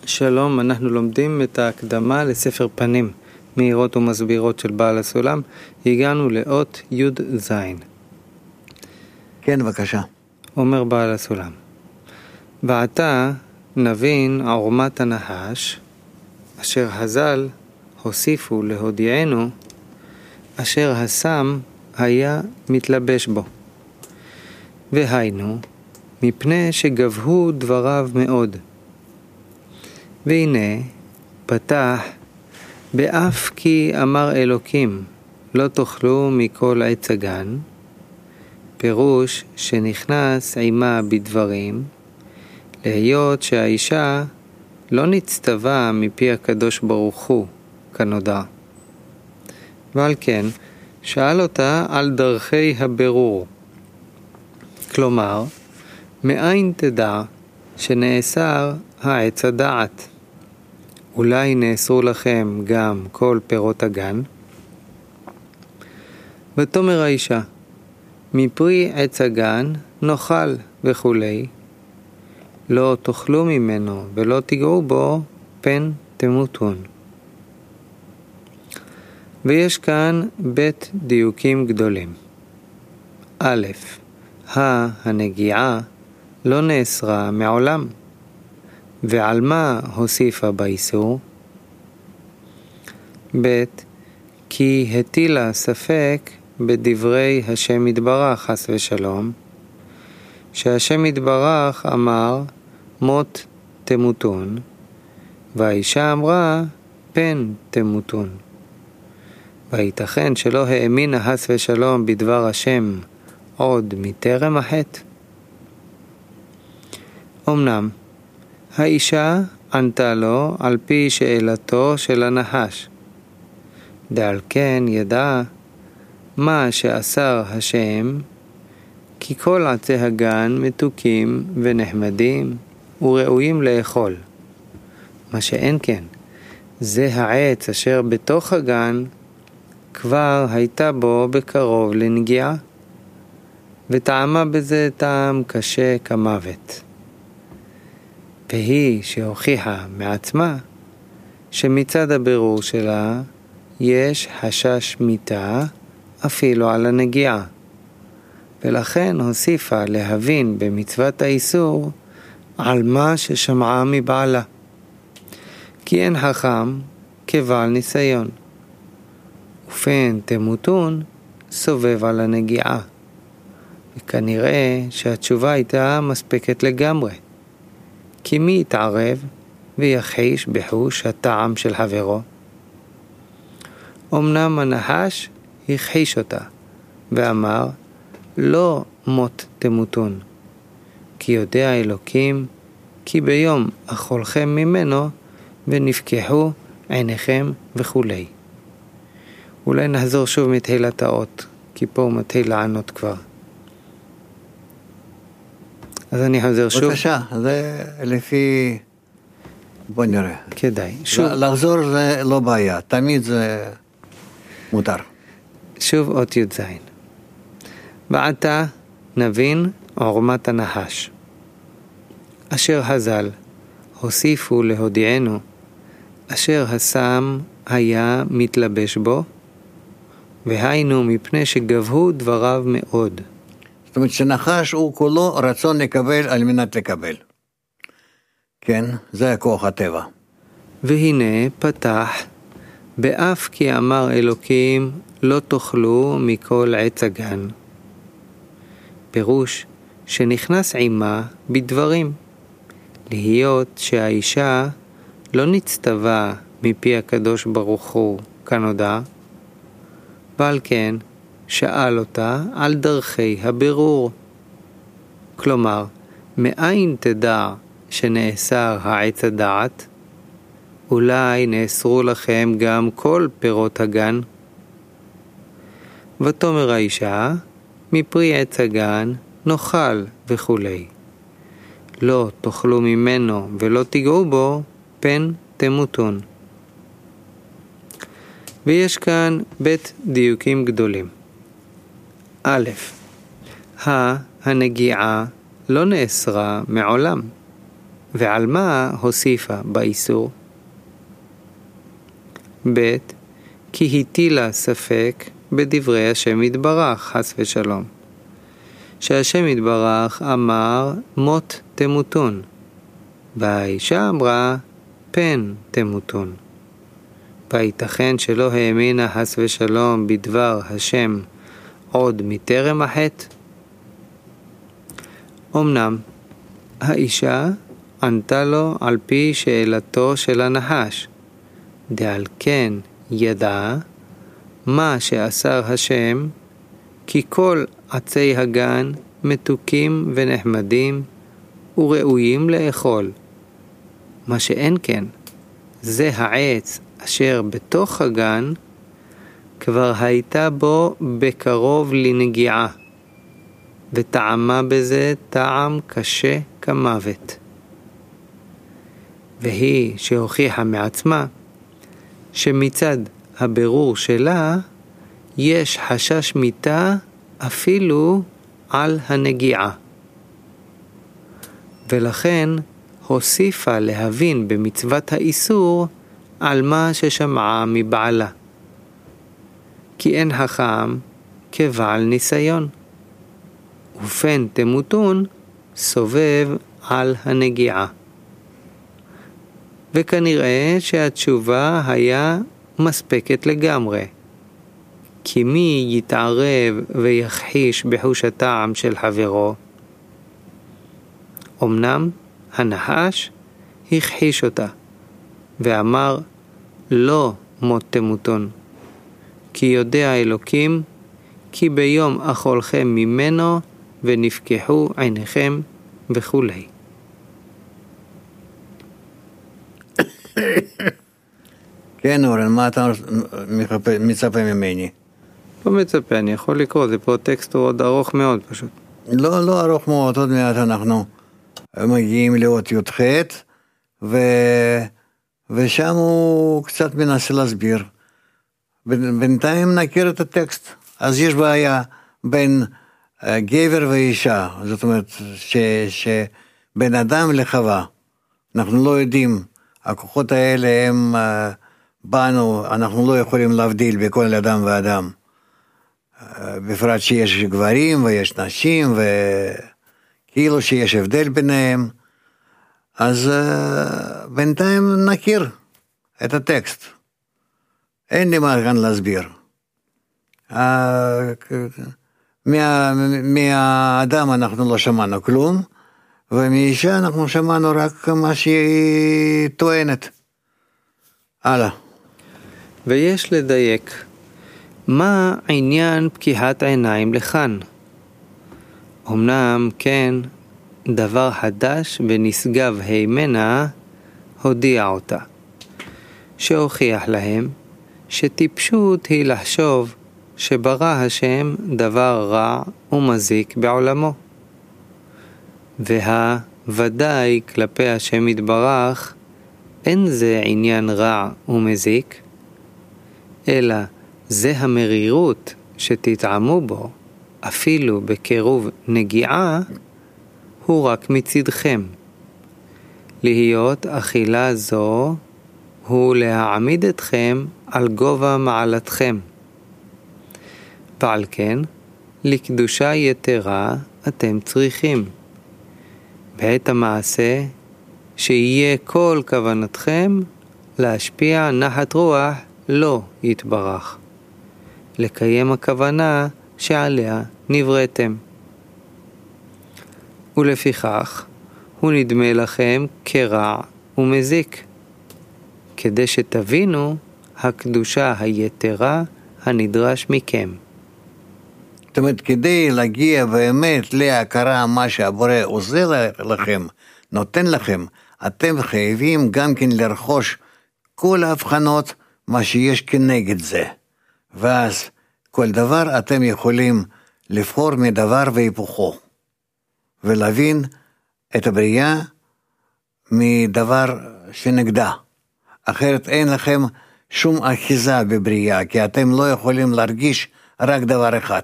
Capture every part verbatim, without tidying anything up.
שלום, אנחנו לומדים את ההקדמה לספר פנים, מהירות ומסבירות של בעל הסולם. הגענו לאות י' ז'. כן, בבקשה. אומר בעל הסולם. ועתה נבין עורמת הנחש, אשר הזל הוסיפו להודיענו, אשר הסם היה מתלבש בו. והיינו, מפני שגבהו דבריו מאוד. והנה, פתח, באף כי אמר אלוקים, לא תאכלו מכל עץ הגן, פירוש שנכנס עימה בדברים, להיות שהאישה לא נצטווה מפי הקדוש ברוך הוא, כנודע. ועל כן, שאל אותה על דרכי הבירור. כלומר, מאין תדע שנאסר העץ הדעת? אולי נאסרו לכם גם כל פירות הגן? ותאמר האישה, מפרי עץ הגן נאכל וכולי, לא תאכלו ממנו ולא תיגעו בו, פן תמותון. ויש כאן בית דיוקים גדולים. א', הנגיעה לא נאסרה מעולם, ועל מה הוסיפה באיסור? ב', כי הטילה ספק בדברי השם יתברך חס ושלום, שהשם יתברך אמר מות תמותון, והאישה אמרה פן תמותון. וייתכן שלא האמינה חס ושלום בדבר השם עוד מטרם החטא. אמנם האישה ענתה לו על פי שאלתו של הנחש, דעל כן ידע מה שאסר השם, כי כל עצי הגן מתוקים ונחמדים וראויים לאכול. מה שאין כן, זה העץ אשר בתוך הגן כבר הייתה בו בקרוב לנגיעה, וטעמה בזה טעם קשה כמוות. והיא שהוכיחה מעצמה שמצד הבירור שלה יש חשש מיתה אפילו על הנגיעה, ולכן הוסיפה להבין במצוות האיסור על מה ששמעה מבעלה, כי אין חכם כבעל ניסיון, ופן תמותון סובב על הנגיעה. וכנראה שהתשובה הייתה מספקת לגמרי, כי מי יתערב ויחיש בחוש הטעם של חברו? אמנם הנחש הכחיש אותה ואמר לא מות תמותון, כי יודע אלוקים כי ביום אכולכם ממנו ונפקחו עיניכם וכולי. אולי נחזור שוב מתחילת האות, כי פה הוא מתחיל לענות כבר. אז אני חוזר שוב. בבקשה, זה לפי... בוא נראה. כדאי. שוב. לחזור זה לא בעיה, תמיד זה מותר. שוב אות י' ז'. ועתה נבין עורמת הנחש, אשר הזל הוסיפו להודיענו, אשר הסם היה מתלבש בו, והיינו מפני שגבהו דבריו מאוד. זאת אומרת שנחש הוא כולו רצון לקבל על מנת לקבל. כן, זה הכוח הטבע. והנה פתח, באף כי אמר אלוקים לא תאכלו מכל עץ הגן. פירוש שנכנס עימה בדברים, להיות שהאישה לא נצטווה מפי הקדוש ברוך הוא כנודע, ועל כן שאל אותה על דרכי הבירור. כלומר, מאין תדע שנאסר העץ הדעת? אולי נאסרו לכם גם כל פירות הגן? ותאמר האישה, מפרי עץ הגן נאכל וכולי. לא תאכלו ממנו ולא תיגעו בו, פן תמותון. ויש כאן בית דיוקים גדולים. א', הנגיעה לא נאסרה מעולם, ועל מה הוסיפה באיסור? ב' כי הטילה ספק בדברי השם יתברך, חס ושלום. שהשם יתברך אמר מות תמותון, והאישה אמרה פן תמותון. והייתכן שלא האמינה חס ושלום בדבר השם עוד מטרם החטא? אמנם האישה ענתה לו על פי שאלתו של הנחש, דעל כן ידעה מה שאסר השם, כי כל עצי הגן מתוקים ונחמדים וראויים לאכול. מה שאין כן, זה העץ אשר בתוך הגן, כבר הייתה בו בקרוב לנגיעה, וטעמה בזה טעם קשה כמוות. והיא שהוכיחה מעצמה, שמצד הבירור שלה, יש חשש מיתה אפילו על הנגיעה. ולכן הוסיפה להבין במצוות האיסור על מה ששמעה מבעלה. כי אין חכם כבעל ניסיון. ופן תמותון סובב על הנגיעה. וכנראה שהתשובה היה מספקת לגמרי. כי מי יתערב ויחחיש בחוש הטעם של חברו? אמנם הנחש הכחיש אותה, ואמר לא מות תמותון, כי יודע אלוקים, כי ביום אכולכם ממנו ונפקחו עיניכם וכולי. כן, אורן, מה אתה מצפה ממני? לא מצפה, אני יכול לקרוא, זה פה טקסט עוד ארוך מאוד פשוט. לא, לא ארוך מאוד, עוד מעט אנחנו מגיעים לאות י"ח, ו... ושם הוא קצת מנסה להסביר. בינתיים נכיר את הטקסט. אז יש בעיה בין גבר ואישה, זאת אומרת ש... שבין אדם לחווה. אנחנו לא יודעים, הכוחות האלה הם בנו, אנחנו לא יכולים להבדיל בכל אדם ואדם. בפרט שיש גברים ויש נשים, וכאילו שיש הבדל ביניהם. אז בינתיים נכיר את הטקסט. אין לי מה כאן להסביר. מה, מהאדם אנחנו לא שמענו כלום, ומאישה אנחנו שמענו רק מה שהיא טוענת. הלאה. ויש לדייק, מה עניין פקיחת עיניים לכאן? אמנם כן, דבר חדש ונשגב הימנה הודיע אותה, שהוכיח להם שטיפשות היא לחשוב שברא השם דבר רע ומזיק בעולמו. והוודאי כלפי השם יתברך אין זה עניין רע ומזיק, אלא זה המרירות שתטעמו בו, אפילו בקירוב נגיעה, הוא רק מצדכם. להיות אכילה זו הוא להעמיד אתכם על גובה מעלתכם. ועל כן, לקדושה יתרה אתם צריכים. בעת המעשה, שיהיה כל כוונתכם להשפיע נחת רוח לא יתברך. לקיים הכוונה שעליה נבראתם. ולפיכך, הוא נדמה לכם כרע ומזיק, כדי שתבינו הקדושה היתרה הנדרש מכם. זאת אומרת, כדי להגיע באמת להכרה מה שהבורא עוזר לכם, נותן לכם, אתם חייבים גם כן לרכוש כל ההבחנות מה שיש כנגד זה. ואז כל דבר אתם יכולים לבחור מדבר והיפוכו, ולהבין את הבריאה מדבר שנגדה. אחרת אין לכם שום אחיזה בבריאה, כי אתם לא יכולים להרגיש רק דבר אחד.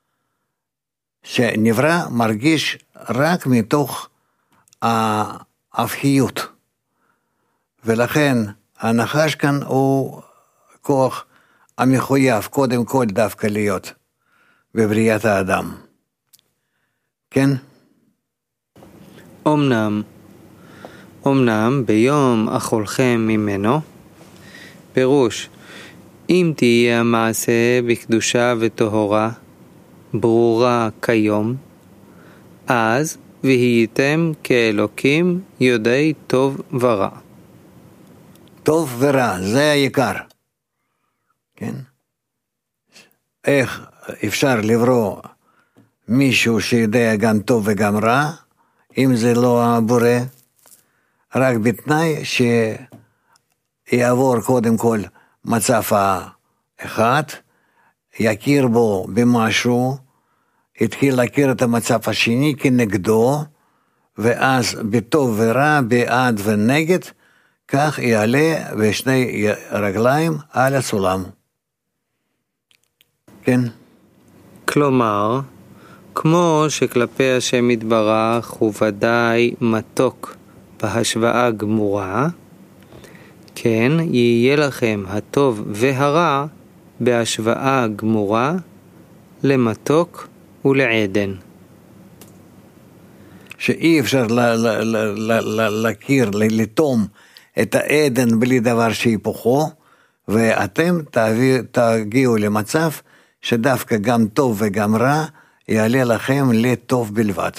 שנברא מרגיש רק מתוך הפכיות. ולכן הנחש כאן הוא כוח המחויב קודם כל דווקא להיות בבריאת האדם. כן? אמנם, אמנם ביום אכולכם ממנו, פירוש, אם תהיה המעשה בקדושה וטהרה, ברורה כיום, אז והייתם כאלוקים יודעי טוב ורע. טוב ורע, זה העיקר. כן? איך אפשר לברוא מישהו שיודע גם טוב וגם רע, אם זה לא הבורא, רק בתנאי שיעבור קודם כל מצב האחד, יכיר בו במשהו, התחיל להכיר את המצב השני כנגדו, ואז בטוב ורע, בעד ונגד, כך יעלה בשני רגליים על הסולם. כן? כלומר, כמו שכלפי השם יתברך הוא ודאי מתוק בהשוואה גמורה, כן יהיה לכם הטוב והרע בהשוואה גמורה למתוק ולעדן. שאי אפשר להכיר, לטום את העדן בלי דבר שהיפוכו, ואתם תגיעו למצב שדווקא גם טוב וגם רע יעלה לכם לטוב בלבד.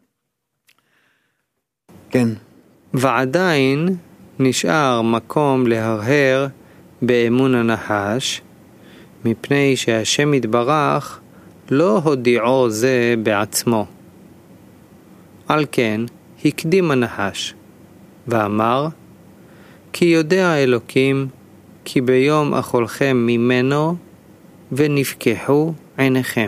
כן. ועדיין נשאר מקום להרהר באמון הנחש, מפני שהשם יתברך לא הודיעו זה בעצמו. על כן הקדים הנחש ואמר, כי יודע אלוקים כי ביום אכולכם ממנו ונפקחו עיניכם.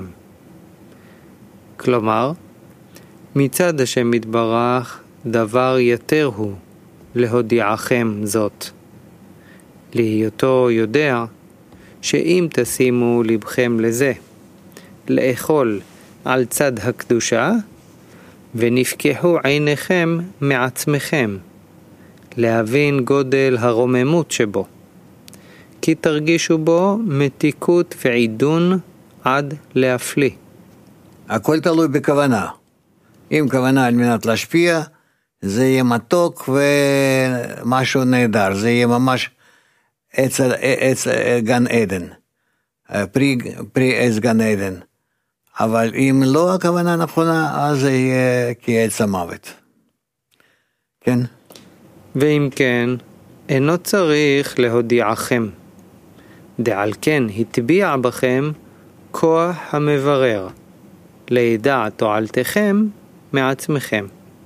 כלומר, מצד השם יתברך דבר יותר הוא להודיעכם זאת, להיותו יודע שאם תשימו לבכם לזה, לאכול על צד הקדושה, ונפקחו עיניכם מעצמכם, להבין גודל הרוממות שבו, כי תרגישו בו מתיקות ועידון עד להפליא. הכל תלוי בכוונה. אם כוונה על מנת להשפיע, זה יהיה מתוק ומשהו נהדר, זה יהיה ממש עץ, עץ גן עדן, פרי, פרי עץ גן עדן. אבל אם לא הכוונה נכונה, אז זה יהיה כעץ המוות. כן? ואם כן, אינו צריך להודיעכם. דעל כן הטביע בכם כוח המברר, לידע תועלתכם מעצמכם.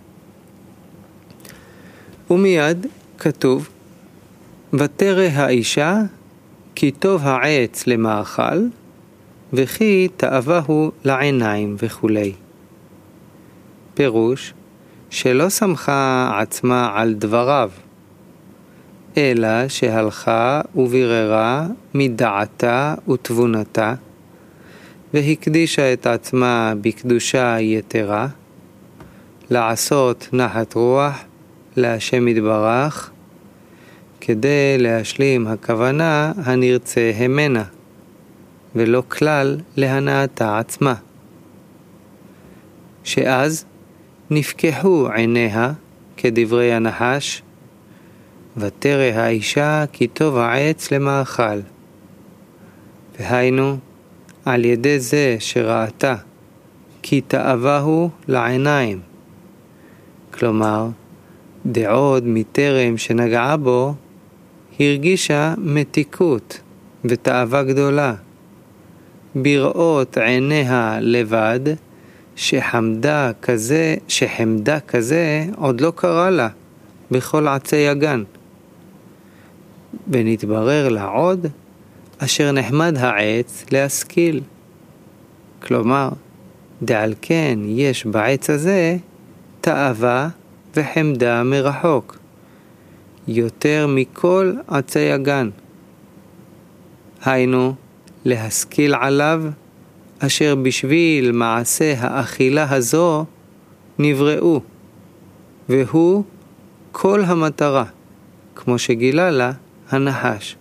ומיד כתוב, ותרא האישה כי טוב העץ למאכל, וכי תאווהו לעיניים וכו'. פירוש, שלא שמחה עצמה על דבריו, אלא שהלכה וביררה מדעתה ותבונתה, והקדישה את עצמה בקדושה יתרה, לעשות נחת רוח להשם יתברך, כדי להשלים הכוונה הנרצה המנה, ולא כלל להנאתה עצמה. שאז נפקחו עיניה כדברי הנחש, ותרא האישה כי טוב העץ למאכל. והיינו, על ידי זה שראתה כי תאווהו לעיניים. כלומר, דעוד מטרם שנגעה בו, הרגישה מתיקות ותאווה גדולה. בראות עיניה לבד, שחמדה כזה, שחמדה כזה עוד לא קרה לה בכל עצי הגן. ונתברר לה עוד, אשר נחמד העץ להשכיל. כלומר, דעל כן יש בעץ הזה תאווה וחמדה מרחוק, יותר מכל עצי הגן. היינו, להשכיל עליו, אשר בשביל מעשה האכילה הזו נבראו, והוא כל המטרה, כמו שגילה לה הנחש.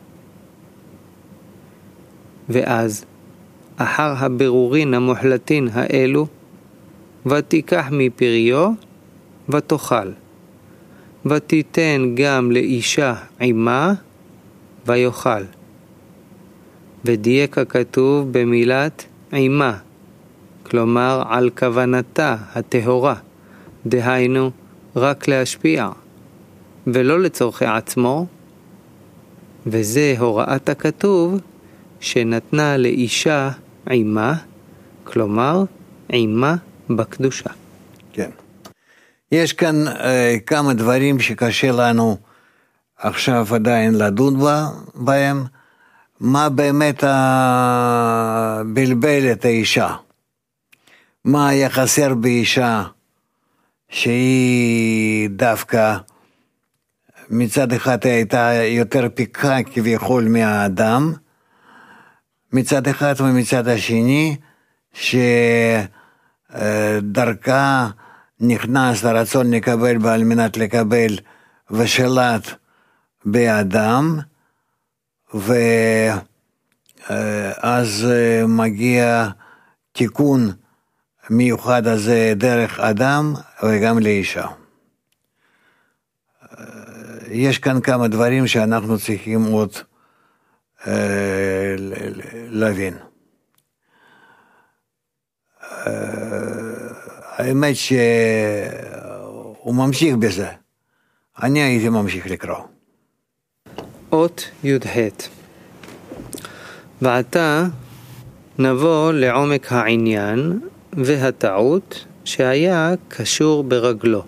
ואז, אחר הבירורין המוחלטין האלו, ותיקח מפריו ותאכל, ותיתן גם לאישה עמה ויאכל. ודייק הכתוב במילת עמה, כלומר על כוונתה הטהורה, דהיינו רק להשפיע, ולא לצורכי עצמו, וזה הוראת הכתוב שנתנה לאישה עמה, כלומר עמה בקדושה. כן. יש כאן אה, כמה דברים שקשה לנו עכשיו עדיין לדון בה, בהם. מה באמת בלבל את האישה? מה היה חסר באישה שהיא דווקא מצד אחד הייתה יותר פיקחה כביכול מהאדם, מצד אחד ומצד השני שדרכה נכנס לרצון לקבל ועל מנת לקבל ושלט באדם, ואז מגיע תיקון מיוחד הזה דרך אדם וגם לאישה. יש כאן כמה דברים שאנחנו צריכים עוד להבין. האמת שהוא ממשיך בזה. אני הייתי ממשיך לקרוא. אות י"ח. ועתה נבוא לעומק העניין והטעות שהיה קשור ברגלו.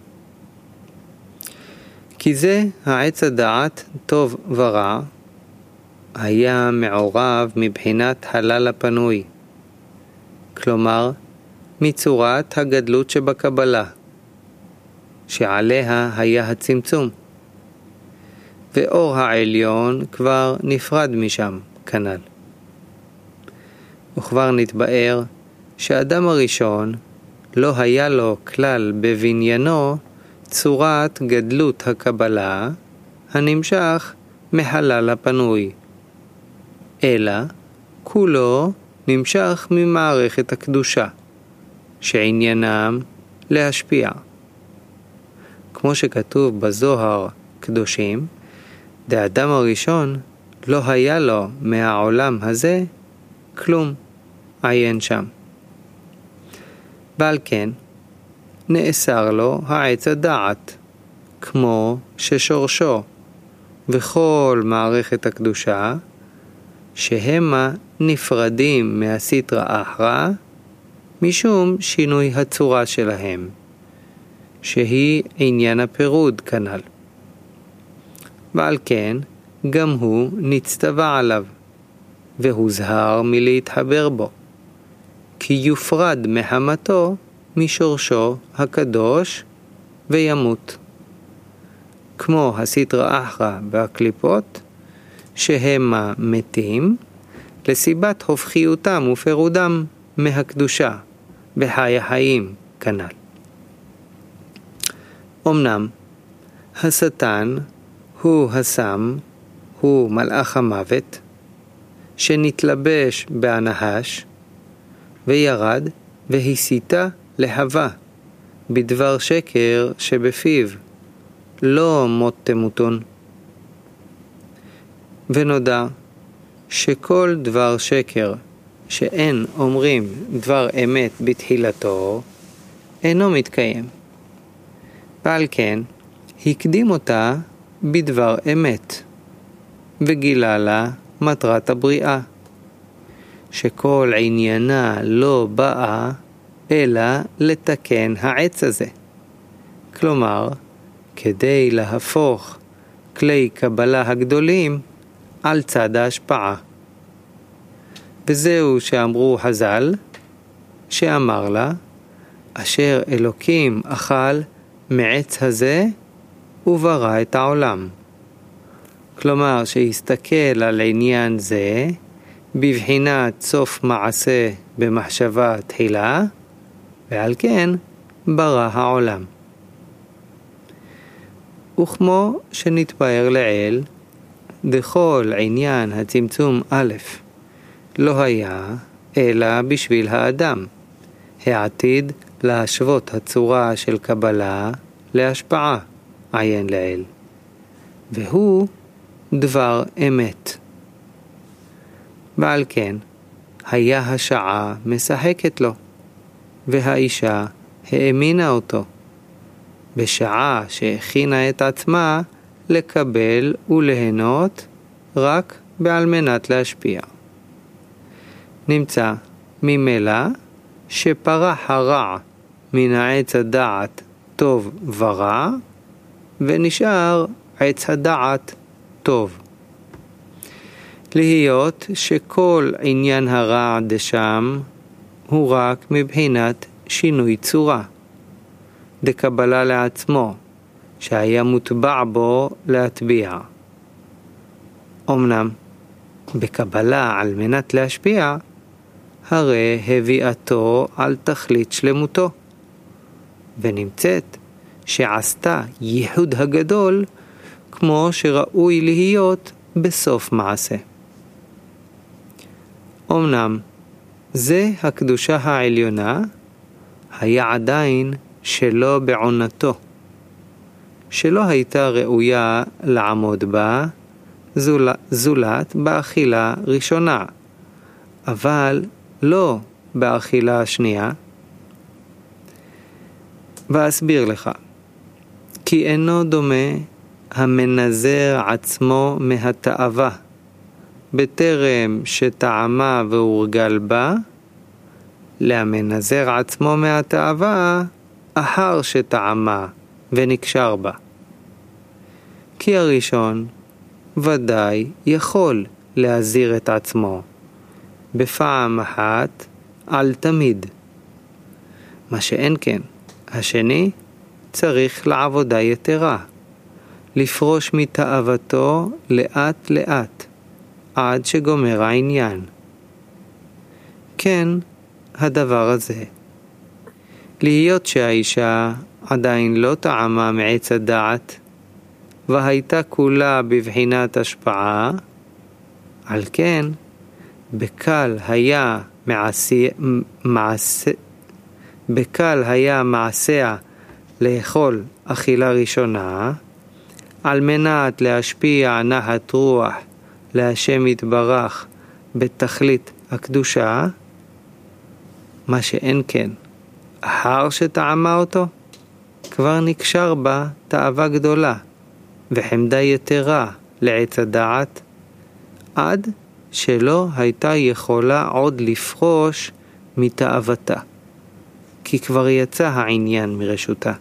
כי זה העץ הדעת טוב ורע, היה מעורב מבחינת הלל הפנוי, כלומר מצורת הגדלות שבקבלה, שעליה היה הצמצום, ואור העליון כבר נפרד משם כנ"ל. וכבר נתבאר שהאדם הראשון לא היה לו כלל בבניינו צורת גדלות הקבלה הנמשך מחלל הפנוי, אלא כולו נמשך ממערכת הקדושה, שעניינם להשפיע. כמו שכתוב בזוהר קדושים, האדם הראשון לא היה לו מהעולם הזה כלום, עיין שם. ועל כן נאסר לו העץ הדעת, כמו ששורשו וכל מערכת הקדושה, שהמה נפרדים מהסטרא אחרא משום שינוי הצורה שלהם, שהיא עניין הפירוד כנ"ל. ועל כן גם הוא נצטווה עליו, והוזהר מלהתחבר בו, כי יופרד מחמתו משורשו הקדוש וימות. כמו הסטרא אחרא והקליפות, שהמה מתים לסיבת הופכיותם ופירודם מהקדושה בחיי החיים כנ"ל. אמנם השטן הוא הסם, הוא מלאך המוות, שנתלבש בהנחש, וירד והסיתה להווה בדבר שקר שבפיו, לא מות תמותון. ונודע שכל דבר שקר שאין אומרים דבר אמת בתחילתו, אינו מתקיים. ועל כן הקדים אותה בדבר אמת, וגילה לה מטרת הבריאה, שכל עניינה לא באה אלא לתקן העץ הזה, כלומר כדי להפוך כלי קבלה הגדולים על צד ההשפעה. וזהו שאמרו חז"ל, שאמר לה, אשר אלוקים אכל מעץ הזה וברא את העולם. כלומר שהסתכל על עניין זה בבחינת סוף מעשה במחשבה תחילה, ועל כן ברא העולם. וכמו שנתבהר לעיל, דכל עניין הצמצום א' לא היה אלא בשביל האדם, העתיד להשוות הצורה של קבלה להשפעה, עיין לעיל. והוא דבר אמת. ועל כן, היה השעה משחקת לו, והאישה האמינה אותו, בשעה שהכינה את עצמה לקבל וליהנות רק בעל מנת להשפיע. נמצא ממילא שפרח הרע מן העץ הדעת טוב ורע, ונשאר עץ הדעת טוב. להיות שכל עניין הרע דשם הוא רק מבחינת שינוי צורה, דקבלה לעצמו, שהיה מוטבע בו להטביע. אמנם, בקבלה על מנת להשפיע, הרי הביאתו על תכלית שלמותו, ונמצאת שעשתה ייחוד הגדול כמו שראוי להיות בסוף מעשה. אמנם, זה הקדושה העליונה, היה עדיין שלא בעונתו, שלא הייתה ראויה לעמוד בה, זול, זולת באכילה ראשונה, אבל לא באכילה השנייה. ואסביר לך, כי אינו דומה המנזר עצמו מהתאווה, בטרם שטעמה והורגל בה, למנזר עצמו מהתאווה אחר שטעמה ונקשר בה. כי הראשון ודאי יכול להזיר את עצמו בפעם אחת על תמיד, מה שאין כן, השני צריך לעבודה יתרה, לפרוש מתאוותו לאט לאט, עד שגומר העניין. כן, הדבר הזה. להיות שהאישה עדיין לא טעמה מעץ הדעת, והייתה כולה בבחינת השפעה, על כן, בקל היה מעשי, מעשה, בקל היה מעשיה לאכול אכילה ראשונה, על מנת להשפיע נחת רוח להשם יתברך בתכלית הקדושה, מה שאין כן, אחר שטעמה אותו, כבר נקשר בה תאווה גדולה וחמדה יתרה לעץ הדעת, עד שלא הייתה יכולה עוד לפרוש מתאוותה, כי כבר יצא העניין מרשותה.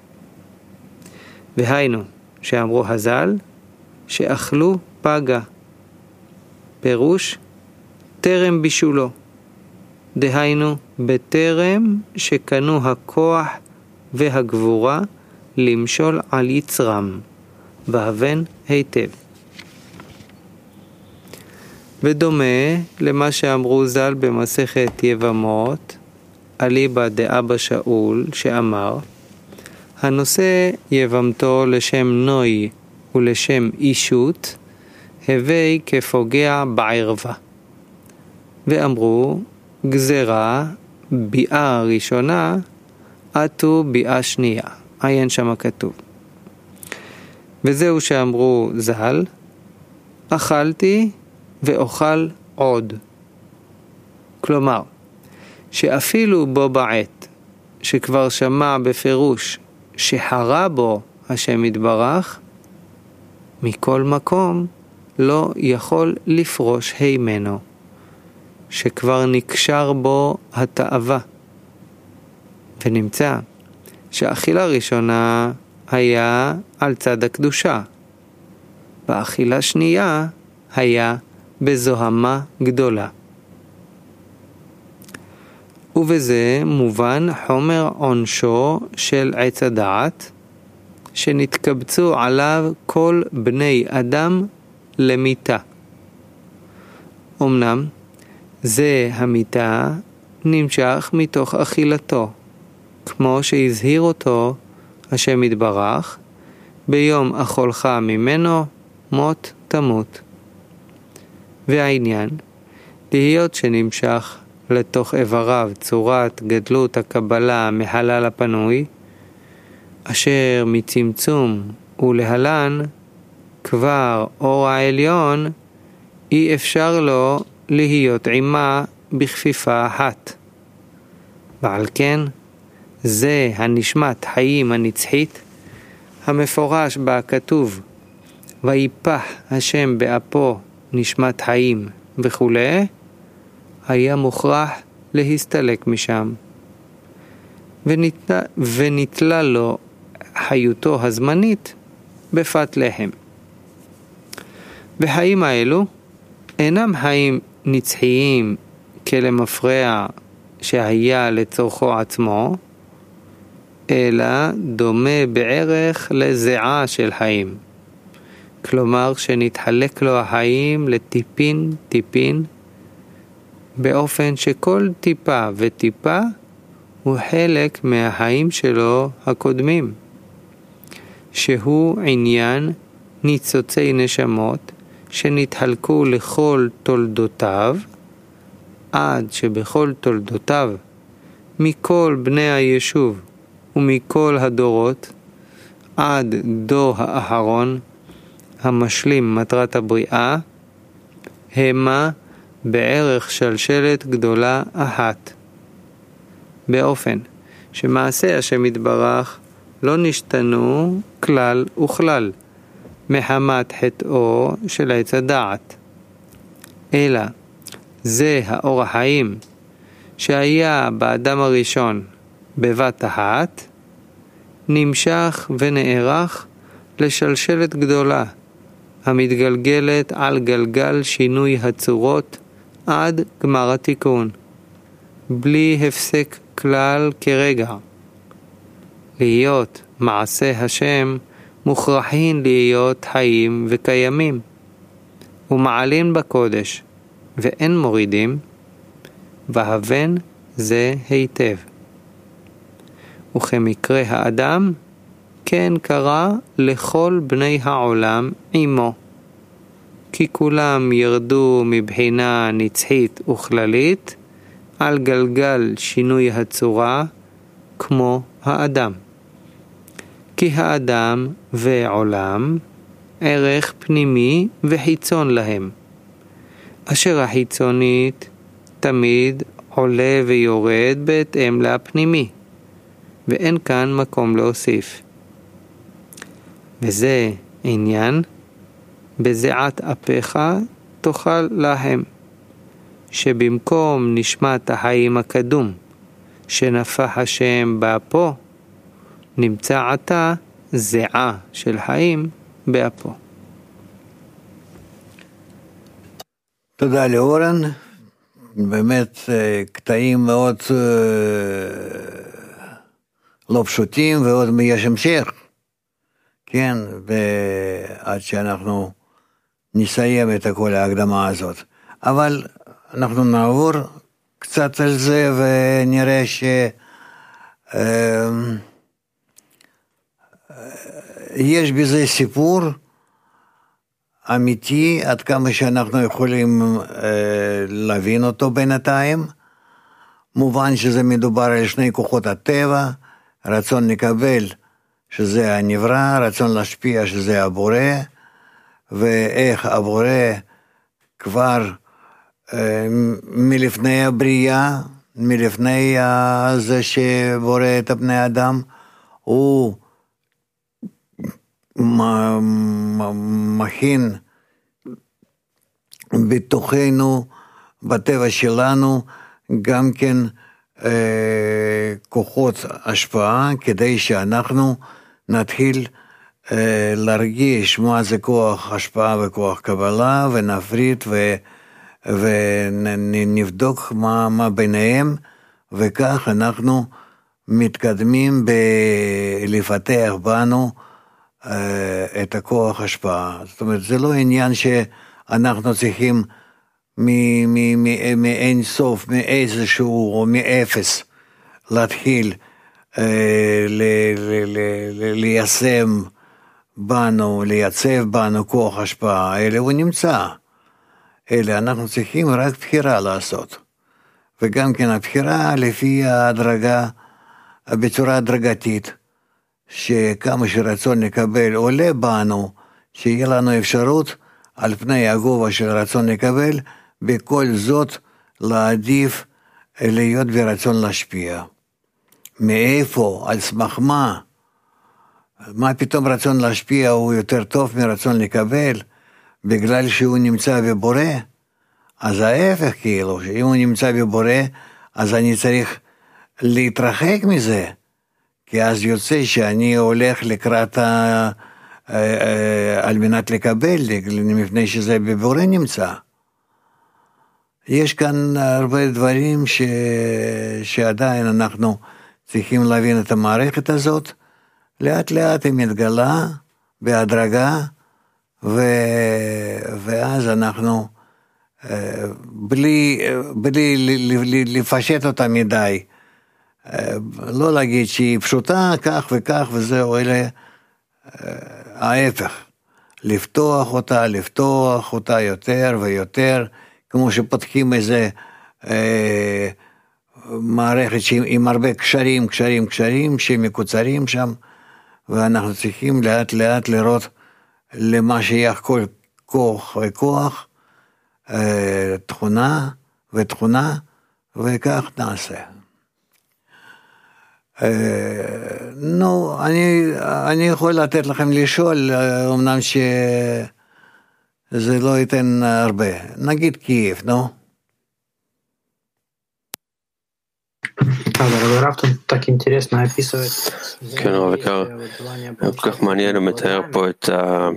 והיינו, שאמרו הזל, שאכלו פגה, פירוש טרם בישולו, דהיינו בטרם שקנו הכוח והגבורה למשול על יצרם, והבן היטב. ודומה למה שאמרו ז"ל במסכת יבמות, אליבא דאבא שאול, שאמר, הנושא יבמתו לשם נוי ולשם אישות, הווי כפוגע בערווה. ואמרו, גזרה, ביאה ראשונה, עטו ביאה שנייה. עיין שמה כתוב. וזהו שאמרו ז"ל, אכלתי ואוכל עוד. כלומר, שאפילו בו בעת, שכבר שמע בפירוש שחרה בו השם יתברך, מכל מקום לא יכול לפרוש הימנו, שכבר נקשר בו התאווה. ונמצא שהאכילה ראשונה היה על צד הקדושה, והאכילה שנייה היה בזוהמה גדולה. ובזה מובן חומר עונשו של עץ הדעת, שנתקבצו עליו כל בני אדם למיתה. אמנם זה המיתה נמשך מתוך אכילתו, כמו שהזהיר אותו השם יתברך, ביום אכולך ממנו מות תמות. והעניין, להיות שנמשך לתוך איבריו צורת גדלות הקבלה מהלל הפנוי, אשר מצמצום ולהלן כבר אור העליון אי אפשר לו להיות עמה בכפיפה אחת. ועל כן זה הנשמת חיים הנצחית המפורש בה כתוב ויפח השם באפו נשמת חיים וכו', היה מוכרח להסתלק משם, ונתלה, ונתלה לו חיותו הזמנית בפת לחם. והחיים האלו אינם חיים נצחיים כלמפרע שהיה לצורכו עצמו, אלא דומה בערך לזיעה של חיים. כלומר שנתחלק לו החיים לטיפין טיפין, באופן שכל טיפה וטיפה הוא חלק מהחיים שלו הקודמים, שהוא עניין ניצוצי נשמות שנתחלקו לכל תולדותיו, עד שבכל תולדותיו, מכל בני היישוב ומכל הדורות, עד דור האחרון, המשלים מטרת הבריאה, המה בערך שלשלת גדולה אחת. באופן שמעשה השם יתברך לא נשתנו כלל וכלל, מחמת חטאו של עץ הדעת, אלא זה האור החיים שהיה באדם הראשון בבת אחת, נמשך ונערך לשלשלת גדולה, המתגלגלת על גלגל שינוי הצורות עד גמר התיקון, בלי הפסק כלל כרגע. להיות מעשה השם מוכרחים להיות חיים וקיימים, ומעלים בקודש, ואין מורידים, והבן זה היטב. וכמקרה האדם, כן קרה לכל בני העולם עמו, כי כולם ירדו מבחינה נצחית וכללית על גלגל שינוי הצורה כמו האדם. כי האדם ועולם ערך פנימי וחיצון להם, אשר החיצונית תמיד עולה ויורד בהתאם לפנימי, ואין כאן מקום להוסיף. וזה עניין בזיעת אפיך תאכל להם, שבמקום נשמת החיים הקדום שנפח השם באפו, נמצא עתה זיעה של חיים באפו. תודה לאורן, באמת קטעים מאוד לא פשוטים, ועוד יש המשך, כן, ועד שאנחנו נסיים את כל ההקדמה הזאת. אבל אנחנו נעבור קצת על זה ונראה ש יש בזה סיפור אמיתי, עד כמה שאנחנו יכולים להבין אותו בינתיים. מובן שזה מדובר על שני כוחות הטבע, רצון לקבל שזה הנברא, רצון להשפיע שזה הבורא, ואיך הבורא כבר מלפני הבריאה, מלפני זה שבורא את הבני אדם, הוא מכין בתוכנו, בטבע שלנו, גם כן אה, כוחות השפעה, כדי שאנחנו נתחיל אה, להרגיש מה זה כוח השפעה וכוח קבלה, ונפריד ו, ונבדוק מה, מה ביניהם, וכך אנחנו מתקדמים בלפתח בנו אה, את הכוח השפעה. זאת אומרת, זה לא עניין שאנחנו צריכים מאין סוף, מאיזשהו או מאפס, להתחיל אה, ל, ל, ל, ל, ליישם בנו, לייצב בנו כוח השפעה, אלא הוא נמצא. אלא אנחנו צריכים רק בחירה לעשות. וגם כן הבחירה לפי ההדרגה, בצורה הדרגתית, שכמה שרצון לקבל עולה בנו, שיהיה לנו אפשרות על פני הגובה של רצון לקבל, בכל זאת להעדיף להיות ברצון להשפיע. מאיפה? על סמך מה? מה פתאום רצון להשפיע הוא יותר טוב מרצון לקבל? בגלל שהוא נמצא בבורא? אז ההפך כאילו, שאם הוא נמצא בבורא, אז אני צריך להתרחק מזה, כי אז יוצא שאני הולך לקראת ה... על מנת לקבל, מפני שזה בבורא נמצא. יש כאן הרבה דברים ש... שעדיין אנחנו צריכים להבין את המערכת הזאת, לאט לאט היא מתגלה בהדרגה, ו... ואז אנחנו בלי, בלי לפשט אותה מדי, לא להגיד שהיא פשוטה כך וכך וזהו, אלא ההפך, לפתוח אותה, לפתוח אותה יותר ויותר, כמו שפותחים איזה אה, מערכת עם הרבה קשרים, קשרים, קשרים, שמקוצרים שם, ואנחנו צריכים לאט לאט לראות למה שייך כל כוח וכוח, אה, תכונה ותכונה, וכך נעשה. נו, אני, אני יכול לתת לכם לשאול, אמנם שזה לא ייתן הרבה. נגיד קייב, נו. כן, הרב יקר, כל כך מעניין ומתאר פה את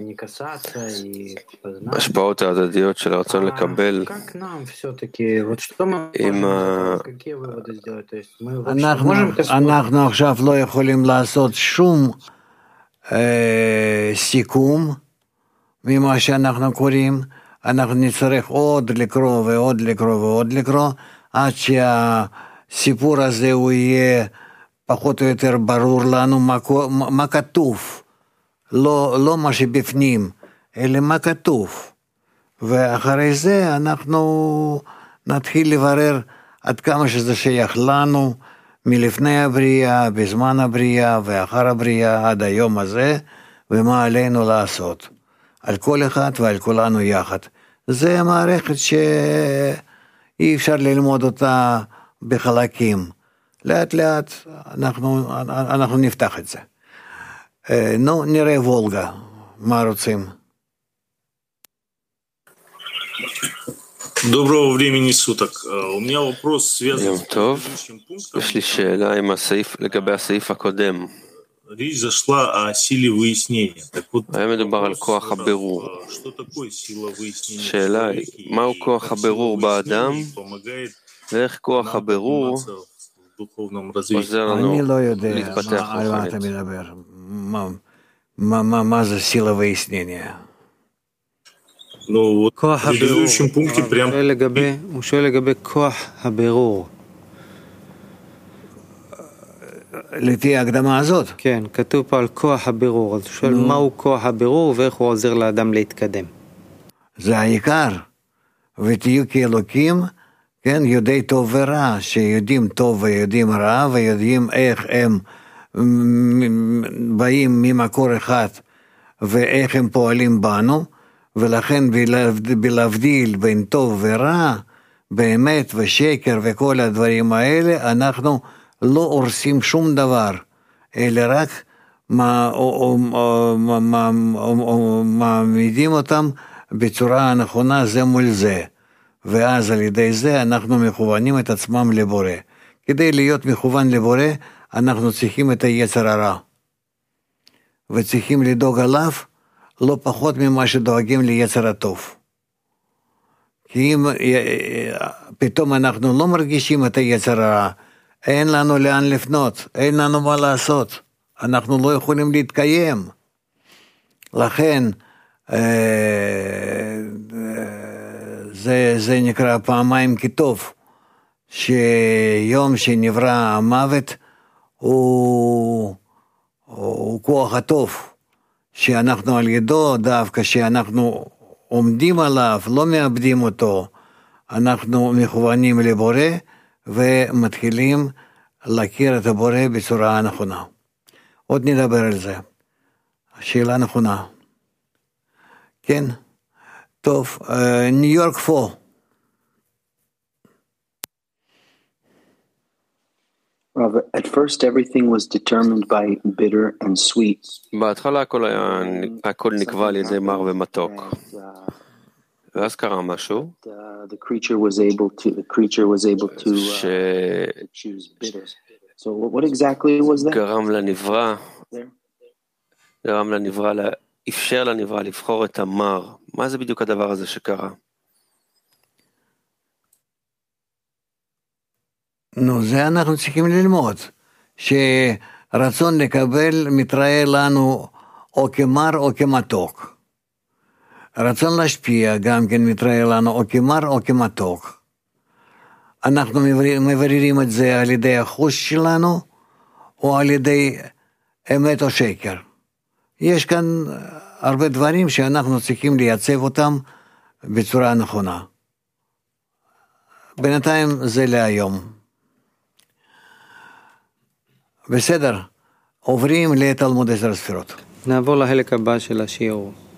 ההשפעות ההדדיות של הרצון לקבל. אנחנו עכשיו לא יכולים לעשות שום סיכום ממה שאנחנו קוראים, אנחנו נצטרך עוד לקרוא ועוד לקרוא ועוד לקרוא, עד שה... הסיפור הזה הוא יהיה פחות או יותר ברור לנו מה, מה כתוב, לא, לא מה שבפנים, אלא מה כתוב. ואחרי זה אנחנו נתחיל לברר עד כמה שזה שייך לנו, מלפני הבריאה, בזמן הבריאה ואחר הבריאה עד היום הזה, ומה עלינו לעשות, על כל אחד ועל כולנו יחד. זה מערכת שאי אפשר ללמוד אותה בחלקים. לאט לאט אנחנו, אנחנו נפתח את זה. נו, נראה וולגה. מה רוצים? Доброго времени суток. У меня вопрос связан יום с טוב, предыдущим пунктом. יש לי שאלה עם הסעיף, לגבי הסעיף הקודם. Речь зашла о силе выяснения. Так вот, היה מדובר על כוח הבירור. что такое сила выяснения? שאלה היא, מהו כוח הבירור באדם, ואיך כוח הבירור עוזר לנו אני לא יודע להתפתח על מה אתה רוחנית. מדבר. מה, מה, מה זה סילה выяснения? Ну, вот в כוח הבירור, предыдущем пункте הוא прям שואל לגבי, הוא שואל לגבי כוח הבירור. לפי ההקדמה הזאת. כן, כתוב פה על כוח הבירור, אז הוא שואל מהו כוח הבירור ואיך הוא עוזר לאדם להתקדם. זה העיקר. ותהיו כאלוקים, כן, יודעי טוב ורע, שיודעים טוב ויודעים רע, ויודעים איך הם באים ממקור אחד, ואיך הם פועלים בנו, ולכן בלהבדיל בין טוב ורע, באמת ושקר וכל הדברים האלה, אנחנו לא הורסים שום דבר, אלא רק מעמידים אותם בצורה הנכונה זה מול זה. ואז על ידי זה אנחנו מכוונים את עצמם לבורא. כדי להיות מכוון לבורא, אנחנו צריכים את היצר הרע. וצריכים לדאוג עליו לא פחות ממה שדואגים ליצר הטוב. כי אם פתאום אנחנו לא מרגישים את היצר הרע, אין לנו לאן לפנות, אין לנו מה לעשות. אנחנו לא יכולים להתקיים. לכן, זה, זה נקרא פעמיים כטוב, שיום שנברא המוות הוא, הוא כוח הטוב, שאנחנו על ידו, דווקא שאנחנו עומדים עליו, לא מאבדים אותו, אנחנו מכוונים לבורא, ומתחילים להכיר את הבורא בצורה הנכונה. עוד נדבר על זה. השאלה נכונה. כן? טוב, ניו יורק פור. At first everything was determined by bitter and sweet. בהתחלה הכל היה, הכל נקבע על ידי מר ומתוק. ואז קרה משהו. The creature was able to, the creature was able to uh, choose bitter. So what exactly was that? גרם לנברא, גרם לנברא, אפשר לנברא לבחור את המר. מה זה בדיוק הדבר הזה שקרה? נו, זה אנחנו צריכים ללמוד, שרצון לקבל מתראה לנו או כמר או כמתוק. רצון להשפיע גם כן מתראה לנו או כמר או כמתוק. אנחנו מבררים את זה על ידי החוש שלנו, או על ידי אמת או שקר. יש כאן הרבה דברים שאנחנו צריכים לייצב אותם בצורה נכונה. בינתיים זה להיום. בסדר, עוברים לתלמוד עשר הספירות. נעבור לחלק הבא של השיעור.